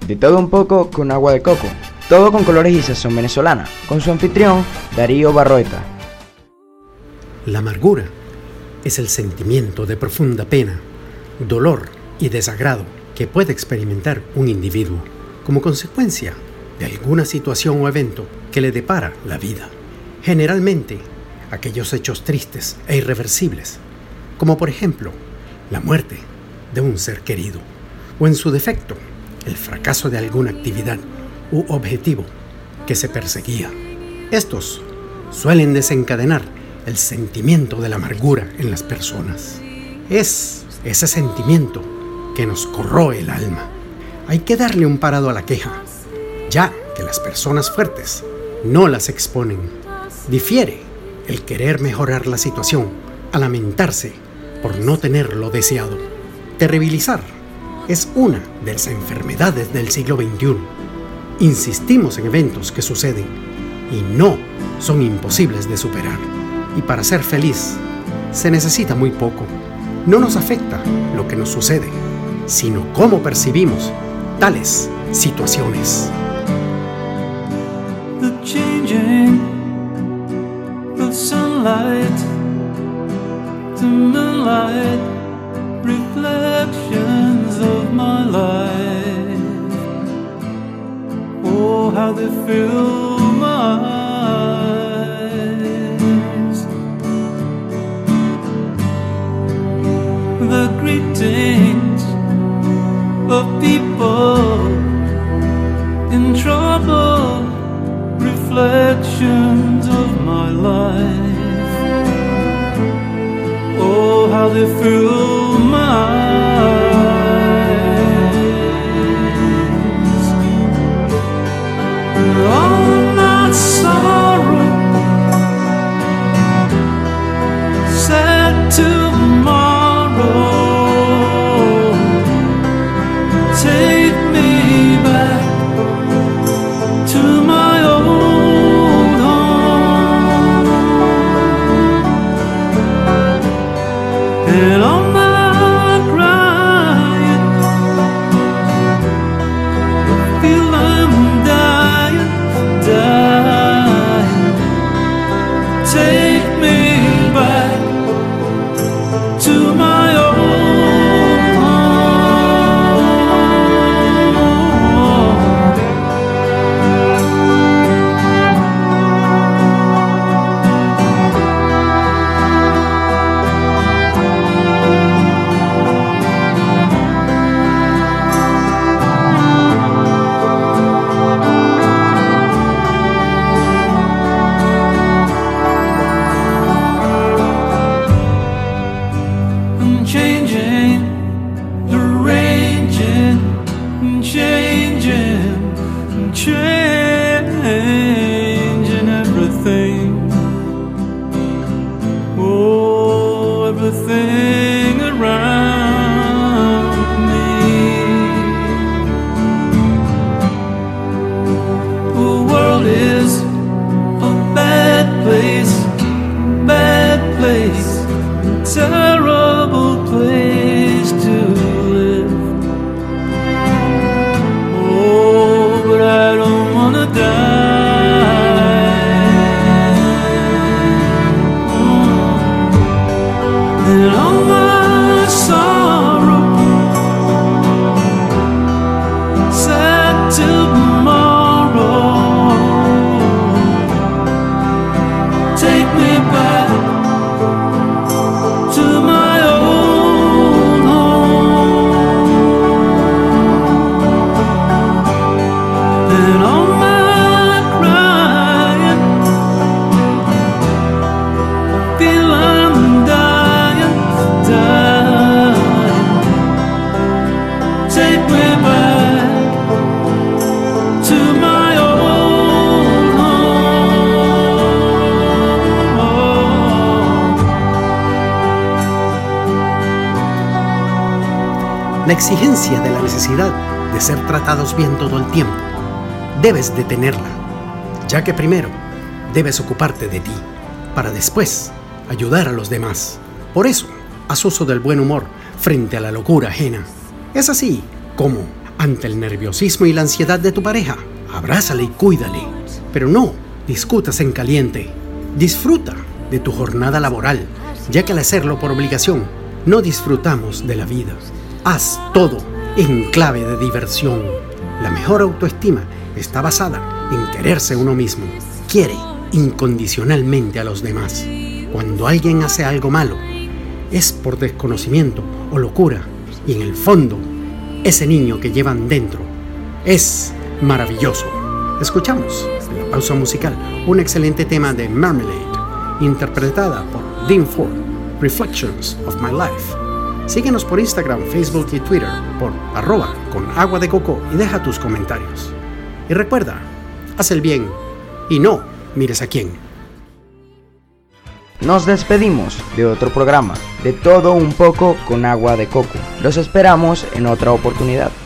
De todo un poco con agua de coco, todo con colores y sazón venezolana, con su anfitrión Darío Barroeta. La amargura es el sentimiento de profunda pena, dolor y desagrado que puede experimentar un individuo como consecuencia de alguna situación o evento que le depara la vida. Generalmente, aquellos hechos tristes e irreversibles, como por ejemplo la muerte de un ser querido, o en su defecto, el fracaso de alguna actividad u objetivo que se perseguía. Estos suelen desencadenar el sentimiento de la amargura en las personas. Es ese sentimiento que nos corroe el alma. Hay que darle un parado a la queja, ya que las personas fuertes no las exponen. Difiere el querer mejorar la situación a lamentarse por no tener lo deseado. Terribilizar es una de las enfermedades del siglo XXI. Insistimos en eventos que suceden y no son imposibles de superar. Y para ser feliz se necesita muy poco. No nos afecta lo que nos sucede, sino cómo percibimos tales situaciones. The changing of sunlight to moonlight, reflections of my life. Oh, how they fill my eyes. The greetings of people in trouble, reflections of my life. Oh, how they fill my eyes. All my sorrow sad tomorrow. Take me back to my old home, and all my crying, I feel I'm dying, dying. Take me back to my old changing, arranging, changing, changing everything. Oh, everything around me. The world is a bad place, terrible place to live. Oh, but I don't wanna die. And all my sorrow sad tomorrow. Take me back to my old home, and all my crying, feel I'm dying, dying. Take me back to my old home. La exigencia de la necesidad de ser tratados bien todo el tiempo, debes detenerla, ya que primero debes ocuparte de ti, para después ayudar a los demás. Por eso, haz uso del buen humor frente a la locura ajena. Es así como, Ante el nerviosismo y la ansiedad de tu pareja, abrázale y cuídale. Pero no discutas en caliente. Disfruta de tu jornada laboral, ya que al hacerlo por obligación, no disfrutamos de la vida. Haz todo en clave de diversión. La mejor autoestima está basada en quererse uno mismo. Quiere incondicionalmente a los demás. Cuando alguien hace algo malo, es por desconocimiento o locura, y en el fondo, ese niño que llevan dentro es maravilloso. Escuchamos en la pausa musical un excelente tema de Marmalade, interpretada por Dean Ford, Reflections of My Life. Síguenos por Instagram, Facebook y Twitter por @conagua-de-coco y deja tus comentarios. Y recuerda, haz el bien y no mires a quién. Nos despedimos de otro programa de Todo un poco con Agua de Coco. Los esperamos en otra oportunidad.